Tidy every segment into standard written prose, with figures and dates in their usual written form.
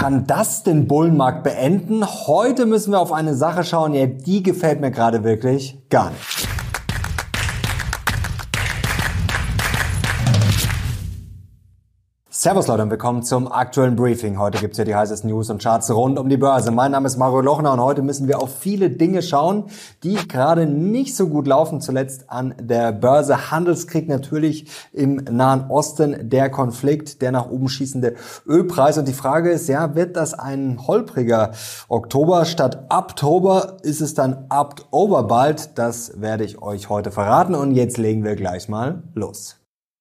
Kann das den Bullenmarkt beenden? Heute müssen wir auf eine Sache schauen, ja, die gefällt mir gerade wirklich gar nicht. Servus Leute und willkommen zum aktuellen Briefing. Heute gibt's hier die heißesten News und Charts rund um die Börse. Mein Name ist Mario Lochner und heute müssen wir auf viele Dinge schauen, die gerade nicht so gut laufen. Zuletzt an der Börse. Handelskrieg natürlich im Nahen Osten, der Konflikt, der nach oben schießende Ölpreis. Und die Frage ist, ja, wird das ein holpriger Oktober? Statt Uptober ist es dann Uptober bald. Das werde ich euch heute verraten und jetzt legen wir gleich mal los.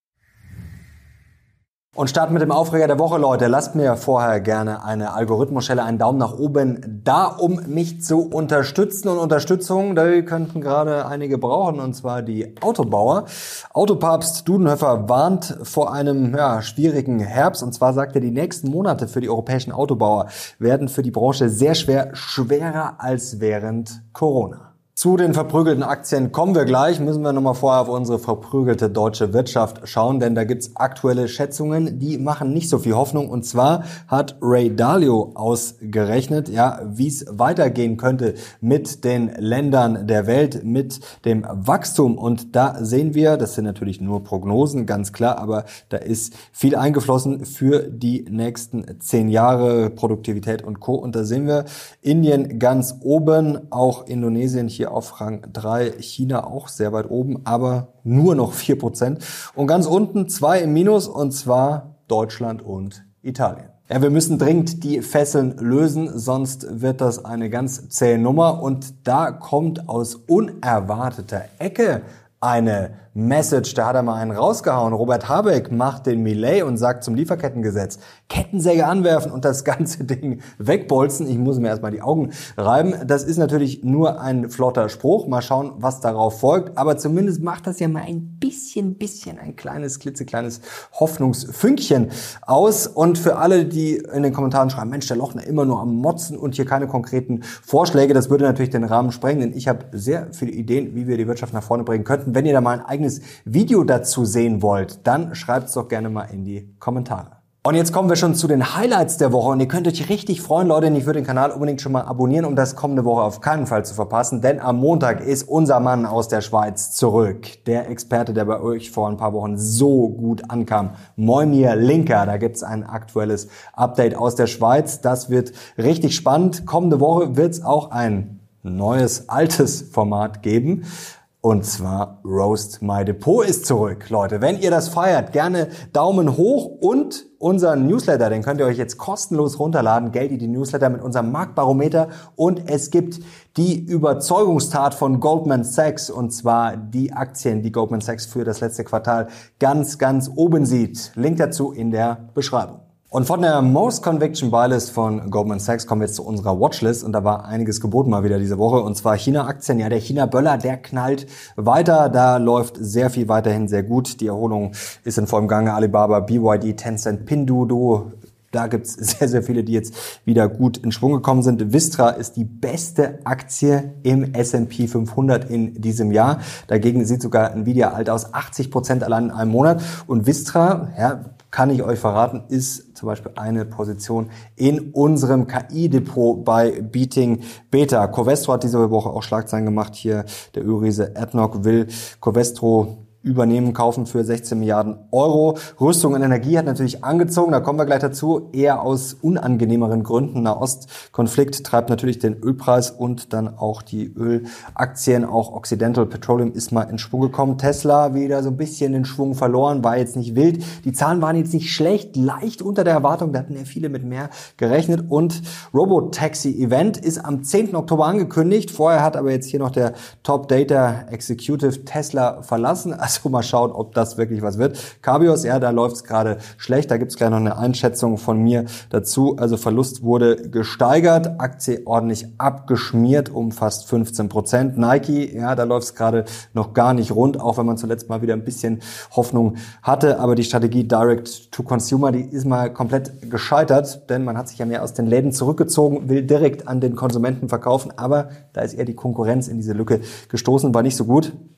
Und starten mit dem Aufreger der Woche, Leute. Lasst mir vorher gerne eine Algorithmusschelle, einen Daumen nach oben da, um mich zu unterstützen. Und Unterstützung, da könnten gerade einige brauchen, und zwar die Autobauer. Autopapst Dudenhöfer warnt vor einem schwierigen Herbst. Und zwar sagt er, die nächsten Monate für die europäischen Autobauer werden für die Branche sehr schwer, schwerer als während Corona. Zu den verprügelten Aktien kommen wir gleich, müssen wir nochmal vorher auf unsere verprügelte deutsche Wirtschaft schauen, denn da gibt's aktuelle Schätzungen, die machen nicht so viel Hoffnung. Und zwar hat Ray Dalio ausgerechnet, wie es weitergehen könnte mit den Ländern der Welt, mit dem Wachstum. Und da sehen wir, das sind natürlich nur Prognosen, ganz klar, aber da ist viel eingeflossen für die nächsten 10 Jahre, Produktivität und Co. Und da sehen wir Indien ganz oben, auch Indonesien hier auf Rang 3, China auch sehr weit oben, aber nur noch 4%. Und ganz unten 2 im Minus, und zwar Deutschland und Italien. Ja, wir müssen dringend die Fesseln lösen, sonst wird das eine ganz zähe Nummer. Und da kommt aus unerwarteter Ecke eine Message, da hat er mal einen rausgehauen. Robert Habeck macht den Milei und sagt zum Lieferkettengesetz, Kettensäge anwerfen und das ganze Ding wegbolzen. Ich muss mir erstmal die Augen reiben. Das ist natürlich nur ein flotter Spruch. Mal schauen, was darauf folgt. Aber zumindest macht das ja mal ein bisschen, ein kleines, klitzekleines Hoffnungsfünkchen aus. Und für alle, die in den Kommentaren schreiben, Mensch, der Lochner immer nur am Motzen und hier keine konkreten Vorschläge, das würde natürlich den Rahmen sprengen, denn ich habe sehr viele Ideen, wie wir die Wirtschaft nach vorne bringen könnten. Wenn ihr da mal ein eigenes Video dazu sehen wollt, dann schreibt es doch gerne mal in die Kommentare. Und jetzt kommen wir schon zu den Highlights der Woche und ihr könnt euch richtig freuen, Leute, und ich würde den Kanal unbedingt schon mal abonnieren, um das kommende Woche auf keinen Fall zu verpassen, denn am Montag ist unser Mann aus der Schweiz zurück. Der Experte, der bei euch vor ein paar Wochen so gut ankam, Moimir Linker. Da gibt's ein aktuelles Update aus der Schweiz. Das wird richtig spannend. Kommende Woche wird's auch ein neues, altes Format geben. Und zwar Roast My Depot ist zurück, Leute. Wenn ihr das feiert, gerne Daumen hoch und unseren Newsletter, den könnt ihr euch jetzt kostenlos runterladen. Geldi, die Newsletter mit unserem Marktbarometer. Und es gibt die Überzeugungstat von Goldman Sachs, und zwar die Aktien, die Goldman Sachs für das letzte Quartal ganz oben sieht. Link dazu in der Beschreibung. Und von der Most Conviction Buylist von Goldman Sachs kommen wir jetzt zu unserer Watchlist. Und da war einiges geboten mal wieder diese Woche. Und zwar China-Aktien. Ja, der China-Böller, der knallt weiter. Da läuft sehr viel weiterhin sehr gut. Die Erholung ist in vollem Gange. Alibaba, BYD, Tencent, Pinduoduo. Da gibt's sehr viele, die jetzt wieder gut in Schwung gekommen sind. Vistra ist die beste Aktie im S&P 500 in diesem Jahr. Dagegen sieht sogar Nvidia alt aus. 80% allein in einem Monat. Und Vistra, kann ich euch verraten, ist zum Beispiel eine Position in unserem KI-Depot bei Beating Beta. Covestro hat diese Woche auch Schlagzeilen gemacht. Hier der Ölriese ADNOC will Covestro übernehmen, kaufen für 16 Milliarden Euro. Rüstung und Energie hat natürlich angezogen, da kommen wir gleich dazu, eher aus unangenehmeren Gründen. Nahostkonflikt treibt natürlich den Ölpreis und dann auch die Ölaktien. Auch Occidental Petroleum ist mal in Schwung gekommen. Tesla wieder so ein bisschen den Schwung verloren, war jetzt nicht wild. Die Zahlen waren jetzt nicht schlecht, leicht unter der Erwartung, da hatten ja viele mit mehr gerechnet. Und Robotaxi-Event ist am 10. Oktober angekündigt. Vorher hat aber jetzt hier noch der Top Data Executive Tesla verlassen. Also mal schauen, ob das wirklich was wird. Cabios, da läuft es gerade schlecht. Da gibt es gleich noch eine Einschätzung von mir dazu. Also Verlust wurde gesteigert, Aktie ordentlich abgeschmiert um fast 15%. Nike, da läuft es gerade noch gar nicht rund, auch wenn man zuletzt mal wieder ein bisschen Hoffnung hatte. Aber die Strategie Direct to Consumer, die ist mal komplett gescheitert, denn man hat sich ja mehr aus den Läden zurückgezogen, will direkt an den Konsumenten verkaufen. Aber da ist eher die Konkurrenz in diese Lücke gestoßen, war nicht so gut.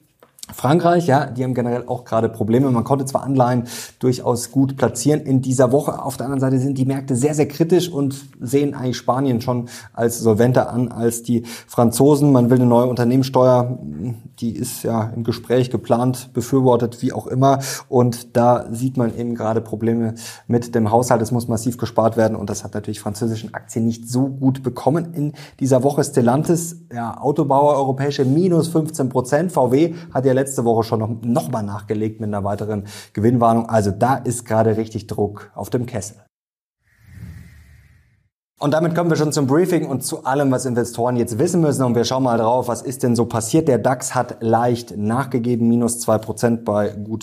Frankreich, ja, die haben generell auch gerade Probleme. Man konnte zwar Anleihen durchaus gut platzieren in dieser Woche. Auf der anderen Seite sind die Märkte sehr, sehr kritisch und sehen eigentlich Spanien schon als solventer an als die Franzosen. Man will eine neue Unternehmenssteuer, die ist ja im Gespräch, geplant, befürwortet, wie auch immer. Und da sieht man eben gerade Probleme mit dem Haushalt. Es muss massiv gespart werden und das hat natürlich französischen Aktien nicht so gut bekommen in dieser Woche. Stellantis, ja, Autobauer, europäische, minus 15%. VW hat ja letzte Woche schon noch mal nachgelegt mit einer weiteren Gewinnwarnung. Also da ist gerade richtig Druck auf dem Kessel. Und damit kommen wir schon zum Briefing und zu allem, was Investoren jetzt wissen müssen. Und wir schauen mal drauf, was ist denn so passiert. Der DAX hat leicht nachgegeben, minus 2% bei gut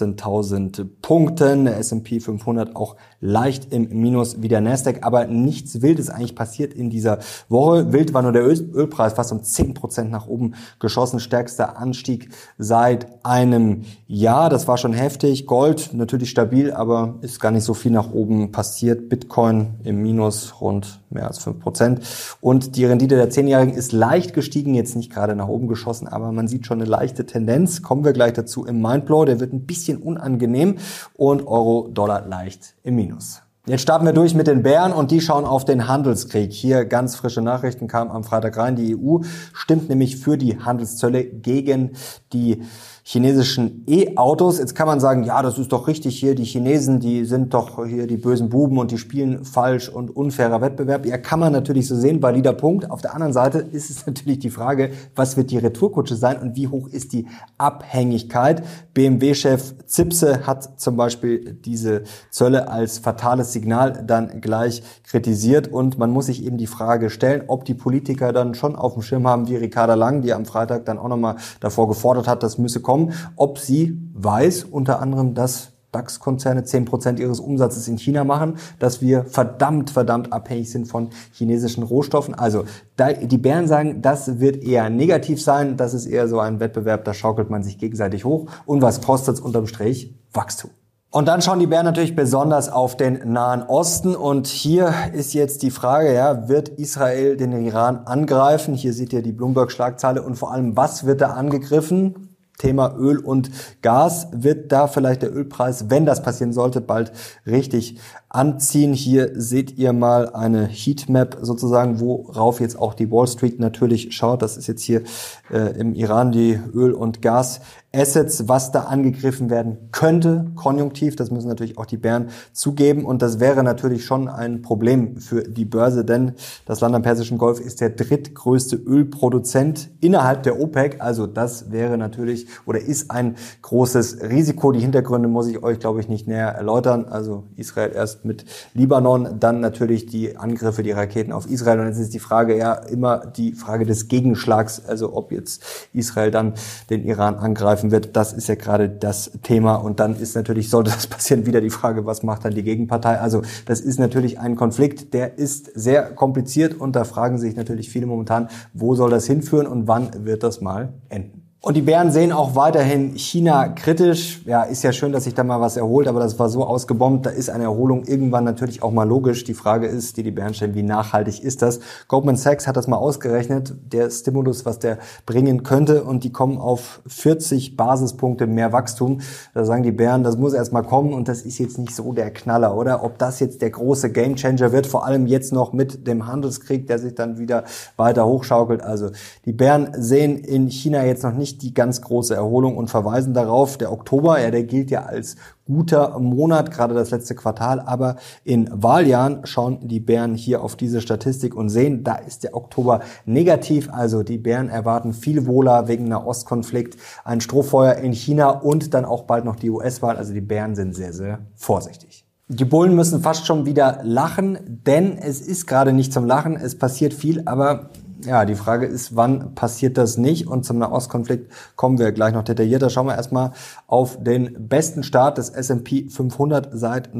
19.000 Punkten. Der S&P 500 auch leicht im Minus wie der Nasdaq. Aber nichts Wildes eigentlich passiert in dieser Woche. Wild war nur der Ölpreis, fast um 10% nach oben geschossen. Stärkster Anstieg seit einem Jahr. Das war schon heftig. Gold natürlich stabil, aber ist gar nicht so viel nach oben passiert. Bitcoin im Minus rund mehr als 5%. Und die Rendite der 10-Jährigen ist leicht gestiegen, jetzt nicht gerade nach oben geschossen, aber man sieht schon eine leichte Tendenz. Kommen wir gleich dazu im Mindblow. Der wird ein bisschen unangenehm und Euro-Dollar leicht im Minus. Jetzt starten wir durch mit den Bären und die schauen auf den Handelskrieg. Hier ganz frische Nachrichten kamen am Freitag rein. Die EU stimmt nämlich für die Handelszölle gegen die chinesischen E-Autos. Jetzt kann man sagen, ja, das ist doch richtig hier, die Chinesen, die sind doch hier die bösen Buben und die spielen falsch und unfairer Wettbewerb. Ja, kann man natürlich so sehen, valider Punkt. Auf der anderen Seite ist es natürlich die Frage, was wird die Retourkutsche sein und wie hoch ist die Abhängigkeit? BMW-Chef Zipse hat zum Beispiel diese Zölle als fatales Signal dann gleich kritisiert und man muss sich eben die Frage stellen, ob die Politiker dann schon auf dem Schirm haben, wie Ricarda Lang, die am Freitag dann auch nochmal davor gefordert hat, das müsse kommen, ob sie weiß, unter anderem, dass DAX-Konzerne 10% ihres Umsatzes in China machen, dass wir verdammt abhängig sind von chinesischen Rohstoffen. Also die Bären sagen, das wird eher negativ sein, das ist eher so ein Wettbewerb, da schaukelt man sich gegenseitig hoch. Und was kostet es unterm Strich? Wachstum. Und dann schauen die Bären natürlich besonders auf den Nahen Osten und hier ist jetzt die Frage, ja, wird Israel den Iran angreifen? Hier seht ihr die Bloomberg-Schlagzeile und vor allem, was wird da angegriffen? Thema Öl und Gas, wird da vielleicht der Ölpreis, wenn das passieren sollte, bald richtig anziehen. Hier seht ihr mal eine Heatmap sozusagen, worauf jetzt auch die Wall Street natürlich schaut. Das ist jetzt hier im Iran die Öl- und Gas-Assets, was da angegriffen werden könnte, konjunktiv. Das müssen natürlich auch die Bären zugeben. Und das wäre natürlich schon ein Problem für die Börse, denn das Land am Persischen Golf ist der drittgrößte Ölproduzent innerhalb der OPEC. Also das wäre natürlich oder ist ein großes Risiko. Die Hintergründe muss ich euch, glaube ich, nicht näher erläutern. Also Israel erst mit Libanon, dann natürlich die Angriffe, die Raketen auf Israel. Und jetzt ist die Frage ja immer die Frage des Gegenschlags, also ob jetzt Israel dann den Iran angreifen wird. Das ist ja gerade das Thema. Und dann ist natürlich, sollte das passieren, wieder die Frage, was macht dann die Gegenpartei? Also das ist natürlich ein Konflikt, der ist sehr kompliziert und da fragen sich natürlich viele momentan, wo soll das hinführen und wann wird das mal enden? Und die Bären sehen auch weiterhin China kritisch. Ja, ist ja schön, dass sich da mal was erholt, aber das war so ausgebombt, da ist eine Erholung irgendwann natürlich auch mal logisch. Die Frage ist, die Bären stellen, wie nachhaltig ist das? Goldman Sachs hat das mal ausgerechnet, der Stimulus, was der bringen könnte, und die kommen auf 40 Basispunkte mehr Wachstum. Da sagen die Bären, das muss erst mal kommen und das ist jetzt nicht so der Knaller, oder? Ob das jetzt der große Gamechanger wird, vor allem jetzt noch mit dem Handelskrieg, der sich dann wieder weiter hochschaukelt. Also die Bären sehen in China jetzt noch nicht die ganz große Erholung und verweisen darauf, der Oktober, ja, der gilt ja als guter Monat, gerade das letzte Quartal, aber in Wahljahren schauen die Bären hier auf diese Statistik und sehen, da ist der Oktober negativ, also die Bären erwarten viel Wohler wegen Nahostkonflikt, ein Strohfeuer in China und dann auch bald noch die US-Wahl, also die Bären sind sehr, sehr vorsichtig. Die Bullen müssen fast schon wieder lachen, denn es ist gerade nicht zum Lachen, es passiert viel, aber ja, die Frage ist, wann passiert das nicht? Und zum Nahostkonflikt kommen wir gleich noch detaillierter. Schauen wir erstmal auf den besten Start des S&P 500 seit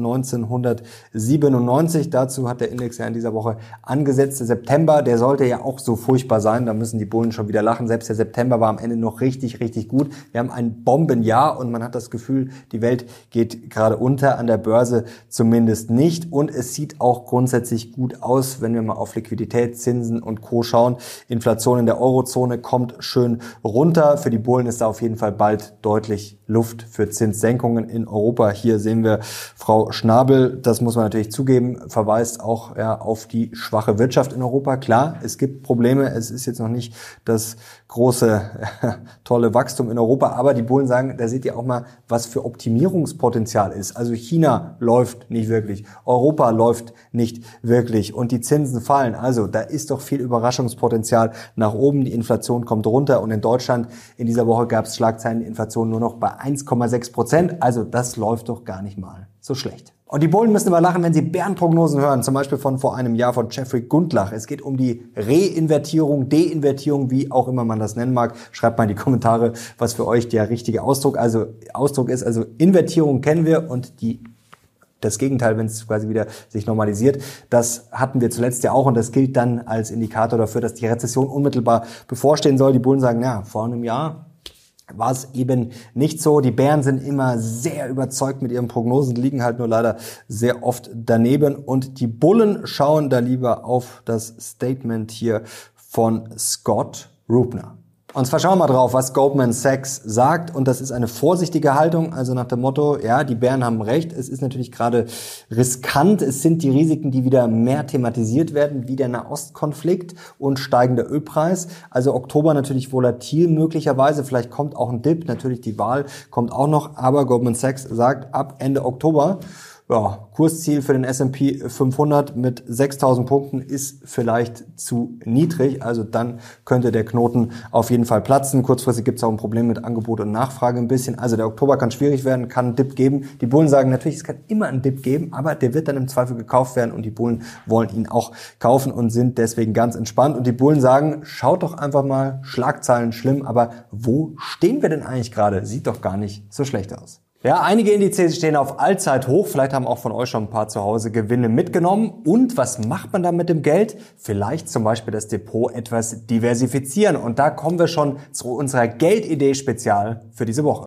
1997. Dazu hat der Index ja in dieser Woche angesetzt. Der September, der sollte ja auch so furchtbar sein. Da müssen die Bullen schon wieder lachen. Selbst der September war am Ende noch richtig, richtig gut. Wir haben ein Bombenjahr und man hat das Gefühl, die Welt geht gerade unter, an der Börse zumindest nicht. Und es sieht auch grundsätzlich gut aus, wenn wir mal auf Liquidität, Zinsen und Co. schauen. schauen. Inflation in der Eurozone kommt schön runter. Für die Bullen ist da auf jeden Fall bald deutlich Luft für Zinssenkungen in Europa. Hier sehen wir Frau Schnabel, das muss man natürlich zugeben, verweist auch auf die schwache Wirtschaft in Europa. Klar, es gibt Probleme, es ist jetzt noch nicht das große, tolle Wachstum in Europa, aber die Bullen sagen, da seht ihr auch mal, was für Optimierungspotenzial ist. Also China läuft nicht wirklich, Europa läuft nicht wirklich und die Zinsen fallen. Also da ist doch viel Überraschungspotenzial nach oben, die Inflation kommt runter und in Deutschland in dieser Woche gab es Schlagzeilen, die Inflation nur noch bei 1,6%. Also das läuft doch gar nicht mal so schlecht. Und die Bullen müssen immer lachen, wenn sie Bärenprognosen hören, zum Beispiel von vor einem Jahr von Jeffrey Gundlach. Es geht um die Reinvertierung, Deinvertierung, wie auch immer man das nennen mag. Schreibt mal in die Kommentare, was für euch der richtige Ausdruck ist. Also Invertierung kennen wir und das Gegenteil, wenn es quasi wieder sich normalisiert, das hatten wir zuletzt ja auch und das gilt dann als Indikator dafür, dass die Rezession unmittelbar bevorstehen soll. Die Bullen sagen, ja, vor einem Jahr war es eben nicht so. Die Bären sind immer sehr überzeugt mit ihren Prognosen, liegen halt nur leider sehr oft daneben. Und die Bullen schauen da lieber auf das Statement hier von Scott Rubner. Und zwar schauen wir mal drauf, was Goldman Sachs sagt. Und das ist eine vorsichtige Haltung, also nach dem Motto, ja, die Bären haben recht. Es ist natürlich gerade riskant. Es sind die Risiken, die wieder mehr thematisiert werden, wie der Nahostkonflikt und steigender Ölpreis. Also Oktober natürlich volatil möglicherweise. Vielleicht kommt auch ein Dip. Natürlich die Wahl kommt auch noch. Aber Goldman Sachs sagt, ab Ende Oktober, ja, Kursziel für den S&P 500 mit 6.000 Punkten ist vielleicht zu niedrig. Also dann könnte der Knoten auf jeden Fall platzen. Kurzfristig gibt es auch ein Problem mit Angebot und Nachfrage ein bisschen. Also der Oktober kann schwierig werden, kann einen Dip geben. Die Bullen sagen natürlich, es kann immer einen Dip geben, aber der wird dann im Zweifel gekauft werden und die Bullen wollen ihn auch kaufen und sind deswegen ganz entspannt. Und die Bullen sagen, schaut doch einfach mal, Schlagzeilen schlimm, aber wo stehen wir denn eigentlich gerade? Sieht doch gar nicht so schlecht aus. Ja, einige Indizes stehen auf Allzeithoch. Vielleicht haben auch von euch schon ein paar zu Hause Gewinne mitgenommen. Und was macht man dann mit dem Geld? Vielleicht zum Beispiel das Depot etwas diversifizieren. Und da kommen wir schon zu unserer Geldidee-Spezial für diese Woche.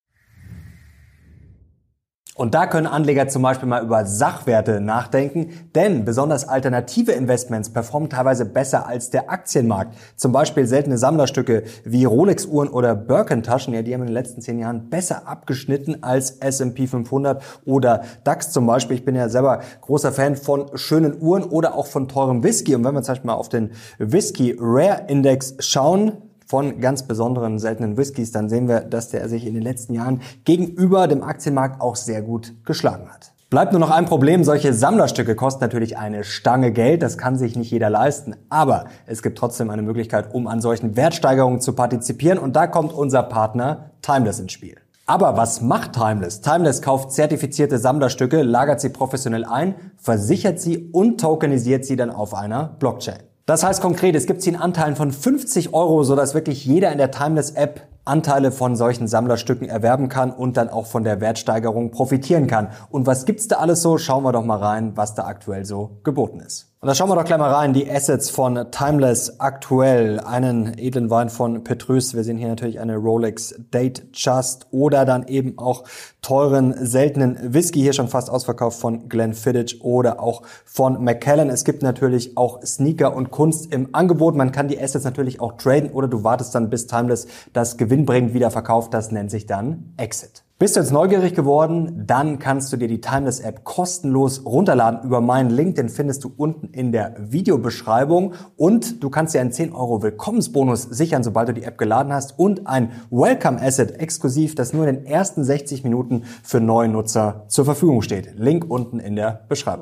Und da können Anleger zum Beispiel mal über Sachwerte nachdenken, denn besonders alternative Investments performen teilweise besser als der Aktienmarkt. Zum Beispiel seltene Sammlerstücke wie Rolex-Uhren oder Birkin-Taschen, ja, die haben in den letzten 10 Jahren besser abgeschnitten als S&P 500 oder DAX zum Beispiel. Ich bin ja selber großer Fan von schönen Uhren oder auch von teurem Whisky. Und wenn wir zum Beispiel mal auf den Whisky Rare Index schauen, von ganz besonderen seltenen Whiskys, dann sehen wir, dass der sich in den letzten Jahren gegenüber dem Aktienmarkt auch sehr gut geschlagen hat. Bleibt nur noch ein Problem, solche Sammlerstücke kosten natürlich eine Stange Geld, das kann sich nicht jeder leisten, aber es gibt trotzdem eine Möglichkeit, um an solchen Wertsteigerungen zu partizipieren und da kommt unser Partner Timeless ins Spiel. Aber was macht Timeless? Timeless kauft zertifizierte Sammlerstücke, lagert sie professionell ein, versichert sie und tokenisiert sie dann auf einer Blockchain. Das heißt konkret, es gibt sie in Anteilen von 50 €, sodass wirklich jeder in der Timeless-App Anteile von solchen Sammlerstücken erwerben kann und dann auch von der Wertsteigerung profitieren kann. Und was gibt's da alles so? Schauen wir doch mal rein, was da aktuell so geboten ist. Und da schauen wir doch gleich mal rein, die Assets von Timeless aktuell, einen edlen Wein von Petrus, wir sehen hier natürlich eine Rolex Date Just oder dann eben auch teuren, seltenen Whisky, hier schon fast ausverkauft von Glenfiddich oder auch von Macallan. Es gibt natürlich auch Sneaker und Kunst im Angebot, man kann die Assets natürlich auch traden oder du wartest dann bis Timeless das gewinnbringend wieder verkauft, das nennt sich dann Exit. Bist du jetzt neugierig geworden? Dann kannst du dir die Timeless-App kostenlos runterladen über meinen Link. Den findest du unten in der Videobeschreibung. Und du kannst dir einen 10 € Willkommensbonus sichern, sobald du die App geladen hast. Und ein Welcome-Asset exklusiv, das nur in den ersten 60 Minuten für neue Nutzer zur Verfügung steht. Link unten in der Beschreibung.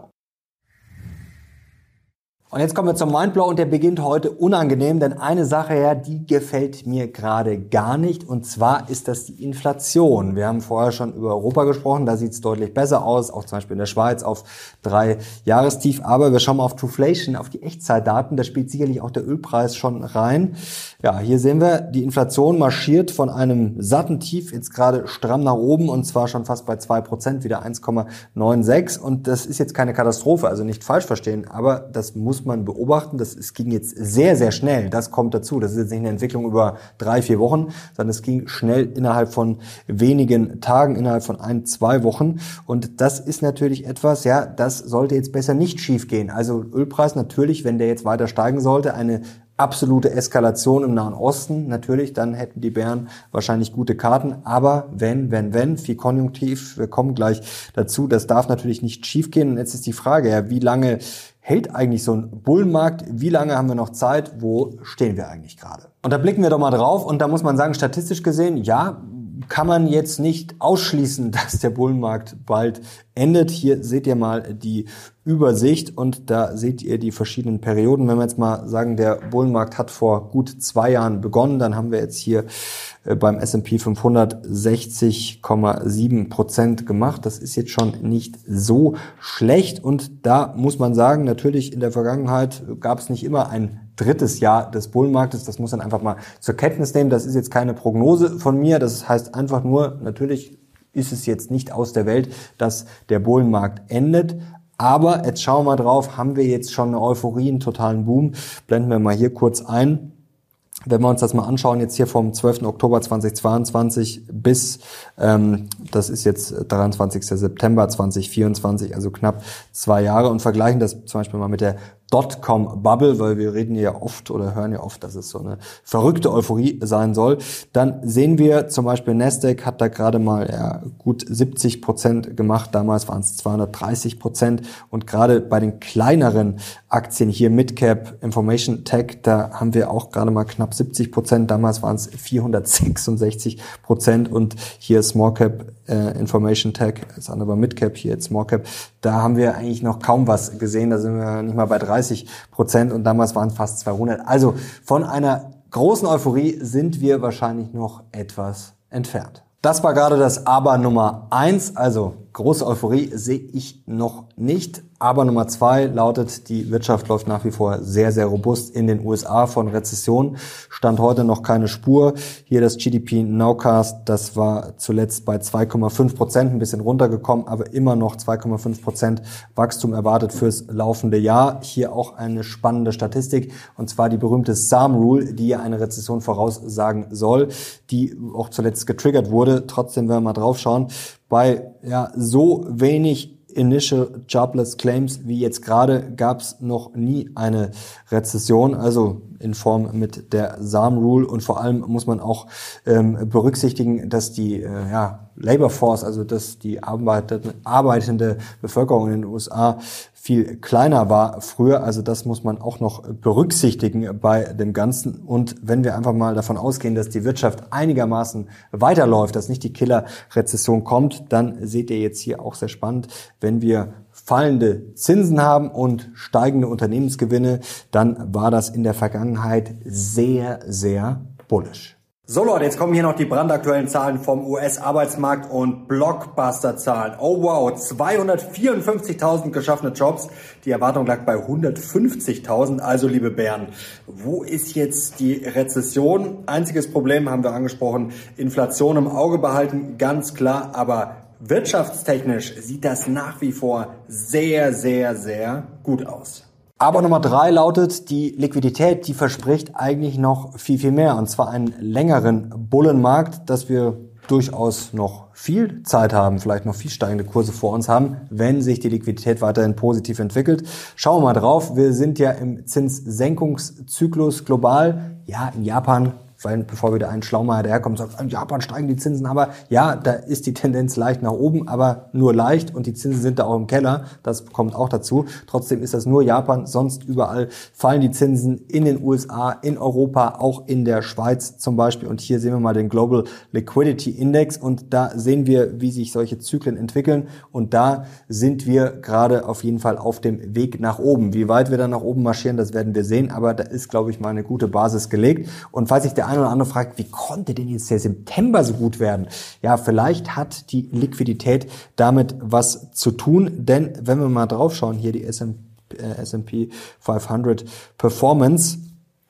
Und jetzt kommen wir zum Mindblow und der beginnt heute unangenehm, denn eine Sache, die gefällt mir gerade gar nicht und zwar ist das die Inflation. Wir haben vorher schon über Europa gesprochen, da sieht es deutlich besser aus, auch zum Beispiel in der Schweiz auf 3 Jahrestief, aber wir schauen mal auf Trueflation, auf die Echtzeitdaten, da spielt sicherlich auch der Ölpreis schon rein. Ja, hier sehen wir, die Inflation marschiert von einem satten Tief jetzt gerade stramm nach oben und zwar schon fast bei 2%, wieder 1,96 und das ist jetzt keine Katastrophe, also nicht falsch verstehen, aber das muss man beobachten. Es ging jetzt sehr, sehr schnell. Das kommt dazu. Das ist jetzt nicht eine Entwicklung über 3-4 Wochen, sondern es ging schnell innerhalb von wenigen Tagen, innerhalb von 1-2 Wochen. Und das ist natürlich etwas, das sollte jetzt besser nicht schief gehen. Also Ölpreis natürlich, wenn der jetzt weiter steigen sollte, eine absolute Eskalation im Nahen Osten, natürlich, dann hätten die Bären wahrscheinlich gute Karten. Aber wenn, viel Konjunktiv, wir kommen gleich dazu, das darf natürlich nicht schiefgehen. Und jetzt ist die Frage, ja, wie lange hält eigentlich so ein Bullenmarkt? Wie lange haben wir noch Zeit? Wo stehen wir eigentlich gerade? Und da blicken wir doch mal drauf. Und da muss man sagen, statistisch gesehen, ja, kann man jetzt nicht ausschließen, dass der Bullenmarkt bald endet. Hier seht ihr mal die Übersicht und da seht ihr die verschiedenen Perioden. Wenn wir jetzt mal sagen, der Bullenmarkt hat vor gut 2 Jahren begonnen, dann haben wir jetzt hier beim S&P 500 60,7% gemacht. Das ist jetzt schon nicht so schlecht und da muss man sagen, natürlich in der Vergangenheit gab es nicht immer ein drittes Jahr des Bullenmarktes. Das muss man einfach mal zur Kenntnis nehmen. Das ist jetzt keine Prognose von mir. Das heißt einfach nur, natürlich ist es jetzt nicht aus der Welt, dass der Bullenmarkt endet. Aber jetzt schauen wir mal drauf, haben wir jetzt schon eine Euphorie, einen totalen Boom? Blenden wir mal hier kurz ein. Wenn wir uns das mal anschauen, jetzt hier vom 12. Oktober 2022 bis, das ist jetzt 23. September 2024, also knapp 2 Jahre und vergleichen das zum Beispiel mal mit der Dotcom-Bubble, weil wir reden ja oft oder hören ja oft, dass es so eine verrückte Euphorie sein soll, dann sehen wir zum Beispiel Nasdaq hat da gerade mal gut 70% gemacht, damals waren es 230% und gerade bei den kleineren Aktien hier Midcap, Information Tech, da haben wir auch gerade mal knapp 70%, damals waren es 466% und hier Smallcap, Information Tech, das andere war Midcap, hier jetzt Smallcap, da haben wir eigentlich noch kaum was gesehen, da sind wir nicht mal bei 30% und damals waren es fast 200. Also von einer großen Euphorie sind wir wahrscheinlich noch etwas entfernt. Das war gerade das Aber Nummer 1, also große Euphorie sehe ich noch nicht. Aber Nummer 2 lautet, die Wirtschaft läuft nach wie vor sehr, sehr robust in den USA. Von Rezession stand heute noch keine Spur. Hier das GDP Nowcast, das war zuletzt bei 2,5%, ein bisschen runtergekommen, aber immer noch 2,5% Wachstum erwartet fürs laufende Jahr. Hier auch eine spannende Statistik, und zwar die berühmte SAM Rule, die ja eine Rezession voraussagen soll, die auch zuletzt getriggert wurde. Trotzdem werden wir mal drauf schauen. Bei so wenig Initial Jobless Claims wie jetzt gerade gab es noch nie eine Rezession, also in Form mit der SAM Rule, und vor allem muss man auch berücksichtigen, dass die Labor Force, also dass die arbeitende Bevölkerung in den USA viel kleiner war früher, also das muss man auch noch berücksichtigen bei dem Ganzen. Und wenn wir einfach mal davon ausgehen, dass die Wirtschaft einigermaßen weiterläuft, dass nicht die Killer-Rezession kommt, dann seht ihr jetzt hier auch sehr spannend, wenn wir fallende Zinsen haben und steigende Unternehmensgewinne, dann war das in der Vergangenheit sehr, sehr bullish. So Leute, jetzt kommen hier noch die brandaktuellen Zahlen vom US-Arbeitsmarkt und Blockbuster-Zahlen. Oh wow, 254.000 geschaffene Jobs. Die Erwartung lag bei 150.000. Also liebe Bären, wo ist jetzt die Rezession? Einziges Problem haben wir angesprochen, Inflation im Auge behalten, ganz klar, aber wirtschaftstechnisch sieht das nach wie vor sehr, sehr, sehr gut aus. Aber Nummer 3 lautet, die Liquidität, die verspricht eigentlich noch viel, viel mehr. Und zwar einen längeren Bullenmarkt, dass wir durchaus noch viel Zeit haben, vielleicht noch viel steigende Kurse vor uns haben, wenn sich die Liquidität weiterhin positiv entwickelt. Schauen wir mal drauf. Wir sind ja im Zinssenkungszyklus global. Ja, in Japan, weil bevor wieder ein Schlaumeier daherkommt und sagt, in Japan steigen die Zinsen, aber ja, da ist die Tendenz leicht nach oben, aber nur leicht, und die Zinsen sind da auch im Keller, das kommt auch dazu. Trotzdem ist das nur Japan, sonst überall fallen die Zinsen in den USA, in Europa, auch in der Schweiz zum Beispiel, und hier sehen wir mal den Global Liquidity Index und da sehen wir, wie sich solche Zyklen entwickeln, und da sind wir gerade auf jeden Fall auf dem Weg nach oben. Wie weit wir dann nach oben marschieren, das werden wir sehen, aber da ist, glaube ich, mal eine gute Basis gelegt. Und falls sich der eine oder andere fragt, wie konnte denn jetzt der September so gut werden? Ja, vielleicht hat die Liquidität damit was zu tun, denn wenn wir mal drauf schauen, hier die S&P 500 Performance,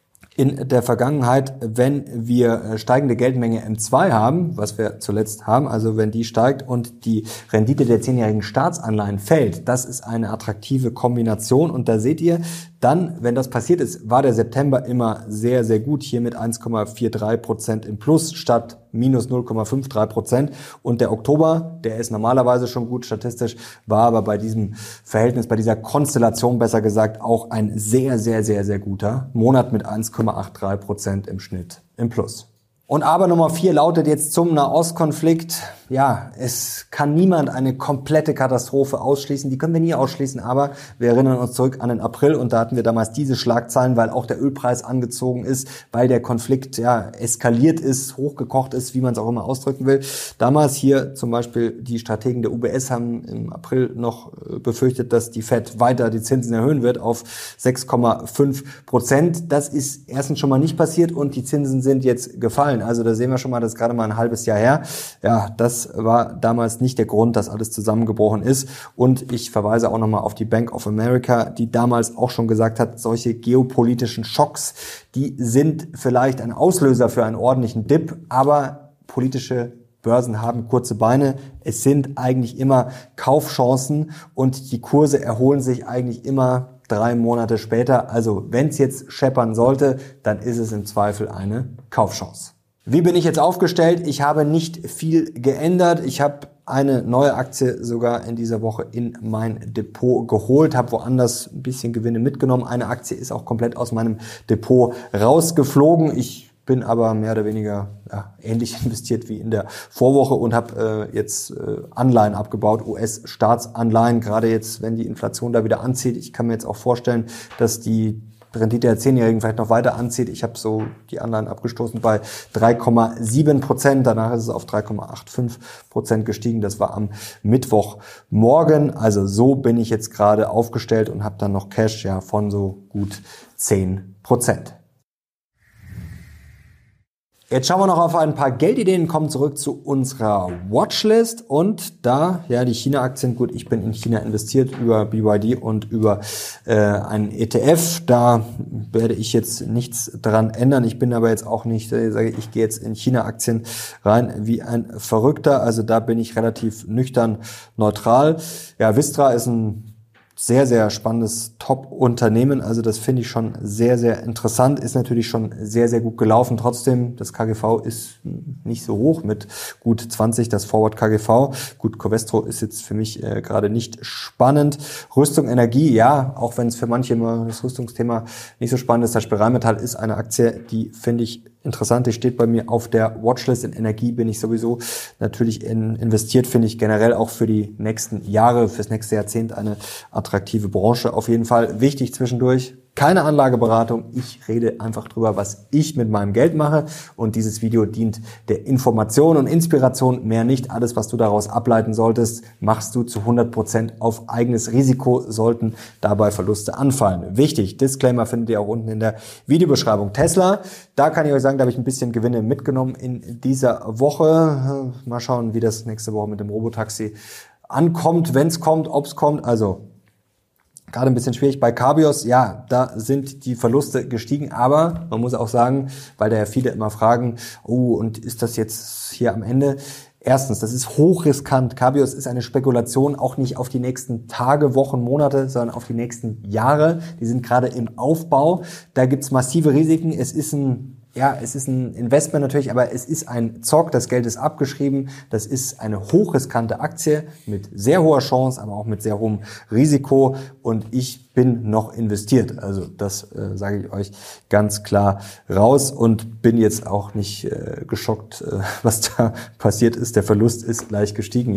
in der Vergangenheit, wenn wir steigende Geldmenge M2 haben, was wir zuletzt haben, also wenn die steigt und die Rendite der 10-jährigen Staatsanleihen fällt, das ist eine attraktive Kombination, und da seht ihr, dann, wenn das passiert ist, war der September immer sehr, sehr gut, hier mit 1,43% im Plus statt minus 0,53%. Und der Oktober, der ist normalerweise schon gut statistisch, war aber bei diesem Verhältnis, bei dieser Konstellation besser gesagt, auch ein sehr, sehr, sehr, sehr guter Monat mit 1,83% im Schnitt im Plus. Und aber Nummer 4 lautet jetzt zum Nahostkonflikt. Ja, es kann niemand eine komplette Katastrophe ausschließen. Die können wir nie ausschließen, aber wir erinnern uns zurück an den April und da hatten wir damals diese Schlagzeilen, weil auch der Ölpreis angezogen ist, weil der Konflikt eskaliert ist, hochgekocht ist, wie man es auch immer ausdrücken will. Damals hier zum Beispiel die Strategen der UBS haben im April noch befürchtet, dass die Fed weiter die Zinsen erhöhen wird auf 6,5%. Das ist erstens schon mal nicht passiert und die Zinsen sind jetzt gefallen. Also da sehen wir schon mal, das ist gerade mal ein halbes Jahr her. Ja, das war damals nicht der Grund, dass alles zusammengebrochen ist. Und ich verweise auch nochmal auf die Bank of America, die damals auch schon gesagt hat, solche geopolitischen Schocks, die sind vielleicht ein Auslöser für einen ordentlichen Dip, aber politische Börsen haben kurze Beine. Es sind eigentlich immer Kaufchancen und die Kurse erholen sich eigentlich immer 3 Monate später. Also wenn es jetzt scheppern sollte, dann ist es im Zweifel eine Kaufchance. Wie bin ich jetzt aufgestellt? Ich habe nicht viel geändert. Ich habe eine neue Aktie sogar in dieser Woche in mein Depot geholt, habe woanders ein bisschen Gewinne mitgenommen. Eine Aktie ist auch komplett aus meinem Depot rausgeflogen. Ich bin aber mehr oder weniger ähnlich investiert wie in der Vorwoche und habe jetzt Anleihen abgebaut, US-Staatsanleihen, gerade jetzt, wenn die Inflation da wieder anzieht. Ich kann mir jetzt auch vorstellen, dass die Rendite der 10-Jährigen vielleicht noch weiter anzieht. Ich habe so die Anleihen abgestoßen bei 3,7%. Danach ist es auf 3,85% gestiegen. Das war am Mittwochmorgen. Also so bin ich jetzt gerade aufgestellt und habe dann noch Cash von so gut 10%. Jetzt schauen wir noch auf ein paar Geldideen, kommen zurück zu unserer Watchlist und da, die China-Aktien, gut, ich bin in China investiert über BYD und über einen ETF, da werde ich jetzt nichts dran ändern. Ich bin aber jetzt auch nicht, ich gehe jetzt in China-Aktien rein wie ein Verrückter, also da bin ich relativ nüchtern neutral. Ja, Vistra ist ein sehr, sehr spannendes Top-Unternehmen. Also das finde ich schon sehr, sehr interessant. Ist natürlich schon sehr, sehr gut gelaufen. Trotzdem, das KGV ist nicht so hoch mit gut 20, das Forward KGV. Gut, Covestro ist jetzt für mich gerade nicht spannend. Rüstung, Energie, auch wenn es für manche immer das Rüstungsthema nicht so spannend ist. Das Rheinmetall ist eine Aktie, die finde ich interessant. Die steht bei mir auf der Watchlist. In Energie bin ich sowieso natürlich investiert, finde ich generell auch für die nächsten Jahre, fürs nächste Jahrzehnt eine attraktive Branche. Auf jeden Fall wichtig zwischendurch. Keine Anlageberatung, ich rede einfach drüber, was ich mit meinem Geld mache und dieses Video dient der Information und Inspiration, mehr nicht. Alles, was du daraus ableiten solltest, machst du zu 100% auf eigenes Risiko, sollten dabei Verluste anfallen. Wichtig, Disclaimer findet ihr auch unten in der Videobeschreibung. Tesla, da kann ich euch sagen, da habe ich ein bisschen Gewinne mitgenommen in dieser Woche. Mal schauen, wie das nächste Woche mit dem Robotaxi ankommt, wenn es kommt, ob es kommt, also gerade ein bisschen schwierig. Bei Cabios, da sind die Verluste gestiegen, aber man muss auch sagen, weil da ja viele immer fragen, und ist das jetzt hier am Ende? Erstens, das ist hochriskant. Cabios ist eine Spekulation, auch nicht auf die nächsten Tage, Wochen, Monate, sondern auf die nächsten Jahre. Die sind gerade im Aufbau. Da gibt's massive Risiken. Es ist ein Investment natürlich, aber es ist ein Zock, das Geld ist abgeschrieben, das ist eine hochriskante Aktie mit sehr hoher Chance, aber auch mit sehr hohem Risiko und ich bin noch investiert. Also das sage ich euch ganz klar raus und bin jetzt auch nicht geschockt, was da passiert ist. Der Verlust ist leicht gestiegen,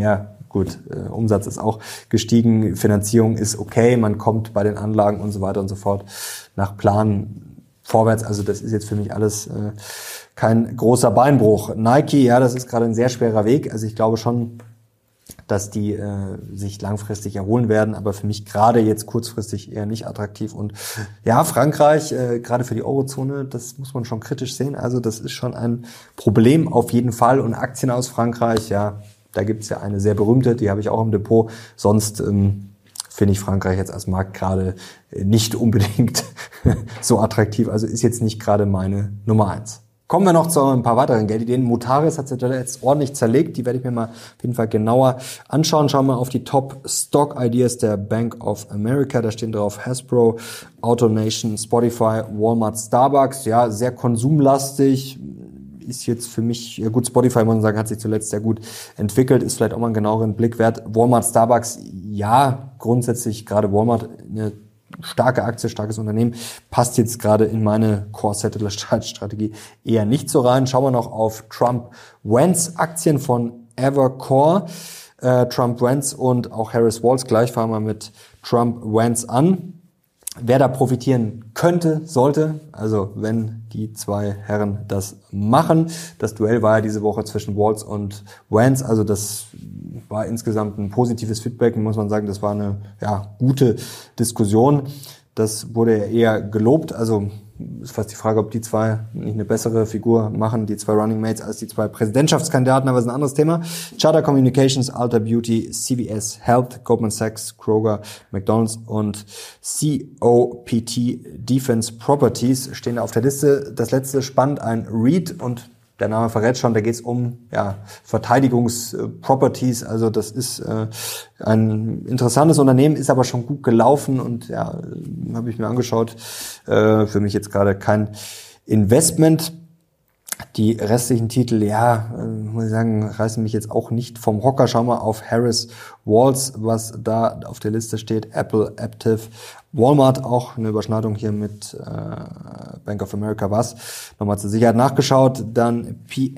Umsatz ist auch gestiegen, Finanzierung ist okay, man kommt bei den Anlagen und so weiter und so fort nach Plan vorwärts, also das ist jetzt für mich alles kein großer Beinbruch. Nike, das ist gerade ein sehr schwerer Weg, also ich glaube schon, dass die sich langfristig erholen werden, aber für mich gerade jetzt kurzfristig eher nicht attraktiv. Und Frankreich, gerade für die Eurozone, das muss man schon kritisch sehen, also das ist schon ein Problem auf jeden Fall und Aktien aus Frankreich, da gibt's ja eine sehr berühmte, die habe ich auch im Depot, sonst finde ich Frankreich jetzt als Markt gerade nicht unbedingt so attraktiv. Also ist jetzt nicht gerade meine Nummer 1. Kommen wir noch zu ein paar weiteren Geldideen. Mutares hat sich jetzt ordentlich zerlegt. Die werde ich mir mal auf jeden Fall genauer anschauen. Schauen wir auf die Top Stock Ideas der Bank of America. Da stehen drauf Hasbro, AutoNation, Spotify, Walmart, Starbucks. Sehr konsumlastig. ist jetzt für mich, ja gut, Spotify, muss man sagen, hat sich zuletzt sehr gut entwickelt, ist vielleicht auch mal einen genaueren Blick wert. Walmart, Starbucks, ja, grundsätzlich gerade Walmart, eine starke Aktie, starkes Unternehmen, passt jetzt gerade in meine Core-Satellite-Strategie eher nicht so rein. Schauen wir noch auf Trump-Wentz-Aktien von Evercore. Trump-Wentz und auch Harris Walls, gleich fangen wir mit Trump-Wentz an. Wer da profitieren könnte, sollte, also wenn die zwei Herren das machen. Das Duell war ja diese Woche zwischen Walls und Wentz, also das war insgesamt ein positives Feedback, muss man sagen, das war eine gute Diskussion. Das wurde ja eher gelobt, also ist fast die Frage, ob die zwei nicht eine bessere Figur machen, die zwei Running Mates, als die zwei Präsidentschaftskandidaten, aber das ist ein anderes Thema. Charter Communications, Ulta Beauty, CVS Health, Goldman Sachs, Kroger, McDonald's und COPT Defense Properties stehen da auf der Liste. Das letzte spannend, ein REIT, und der Name verrät schon, da geht es um Verteidigungsproperties. Also das ist ein interessantes Unternehmen, ist aber schon gut gelaufen und habe ich mir angeschaut. Für mich jetzt gerade kein Investment. Die restlichen Titel, muss ich sagen, reißen mich jetzt auch nicht vom Hocker. Schauen wir auf Harris Walls, was da auf der Liste steht. Apple, Aptiv, Walmart, auch eine Überschneidung hier mit Bank of America was. Nochmal zur Sicherheit nachgeschaut. Dann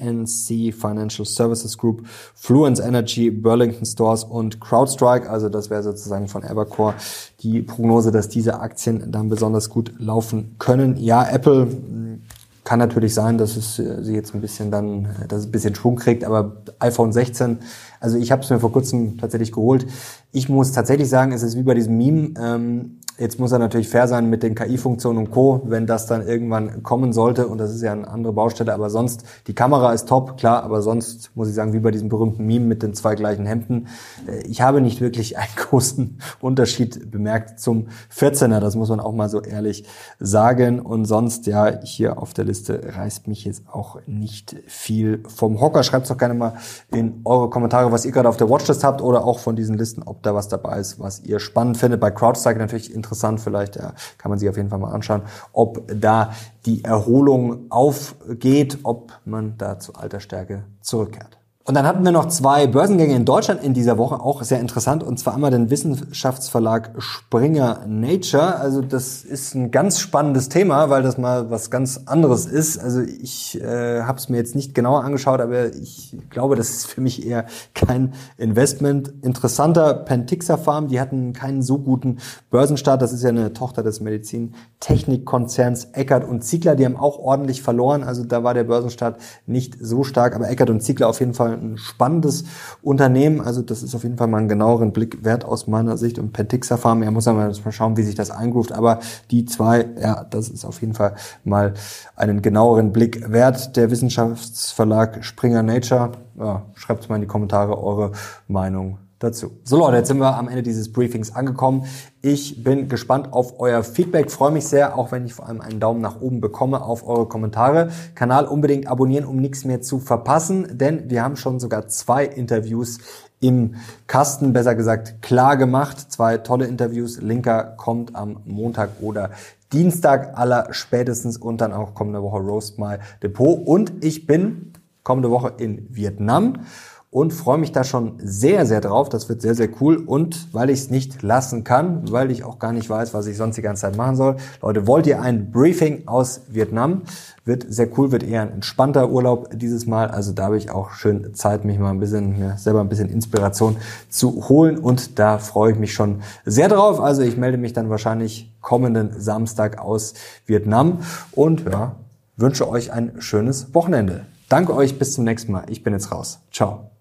PNC Financial Services Group, Fluence Energy, Burlington Stores und CrowdStrike. Also das wäre sozusagen von Evercore die Prognose, dass diese Aktien dann besonders gut laufen können. Ja, Apple kann natürlich sein, dass es sie jetzt ein bisschen Schwung kriegt, aber iPhone 16, also ich habe es mir vor kurzem tatsächlich geholt. Ich muss tatsächlich sagen, es ist wie bei diesem Meme. Jetzt muss er natürlich fair sein mit den KI-Funktionen und Co., wenn das dann irgendwann kommen sollte. Und das ist ja eine andere Baustelle. Aber sonst, die Kamera ist top, klar. Aber sonst muss ich sagen, wie bei diesem berühmten Meme mit den zwei gleichen Hemden. Ich habe nicht wirklich einen großen Unterschied bemerkt zum 14er. Das muss man auch mal so ehrlich sagen. Und sonst, hier auf der Liste reißt mich jetzt auch nicht viel vom Hocker. Schreibt doch gerne mal in eure Kommentare, was ihr gerade auf der Watchlist habt oder auch von diesen Listen, ob da was dabei ist, was ihr spannend findet. Bei CrowdStrike natürlich interessant, vielleicht kann man sich auf jeden Fall mal anschauen, ob da die Erholung aufgeht, ob man da zu alter Stärke zurückkehrt. Und dann hatten wir noch zwei Börsengänge in Deutschland in dieser Woche, auch sehr interessant, und zwar einmal den Wissenschaftsverlag Springer Nature. Also das ist ein ganz spannendes Thema, weil das mal was ganz anderes ist. Also ich habe es mir jetzt nicht genauer angeschaut, aber ich glaube, das ist für mich eher kein Investment. Interessanter, Pentixapharm, die hatten keinen so guten Börsenstart. Das ist ja eine Tochter des Medizintechnikkonzerns Eckert & Ziegler. Die haben auch ordentlich verloren, also da war der Börsenstart nicht so stark, aber Eckert & Ziegler auf jeden Fall ein spannendes Unternehmen, also das ist auf jeden Fall mal einen genaueren Blick wert aus meiner Sicht. Und Pentixapharm, muss man mal schauen, wie sich das eingroovt, aber die zwei, das ist auf jeden Fall mal einen genaueren Blick wert. Der Wissenschaftsverlag Springer Nature, schreibt mal in die Kommentare eure Meinung dazu. So Leute, jetzt sind wir am Ende dieses Briefings angekommen. Ich bin gespannt auf euer Feedback, freue mich sehr, auch wenn ich vor allem einen Daumen nach oben bekomme, auf eure Kommentare. Kanal unbedingt abonnieren, um nichts mehr zu verpassen, denn wir haben schon sogar 2 Interviews im Kasten, besser gesagt klar gemacht. 2 tolle Interviews. Linker kommt am Montag oder Dienstag aller spätestens und dann auch kommende Woche Roast My Depot. Und ich bin kommende Woche in Vietnam und freue mich da schon sehr, sehr drauf. Das wird sehr, sehr cool. Und weil ich es nicht lassen kann, weil ich auch gar nicht weiß, was ich sonst die ganze Zeit machen soll. Leute, wollt ihr ein Briefing aus Vietnam? Wird sehr cool, wird eher ein entspannter Urlaub dieses Mal. Also da habe ich auch schön Zeit, mich mal selber ein bisschen Inspiration zu holen. Und da freue ich mich schon sehr drauf. Also ich melde mich dann wahrscheinlich kommenden Samstag aus Vietnam und wünsche euch ein schönes Wochenende. Danke euch, bis zum nächsten Mal. Ich bin jetzt raus. Ciao.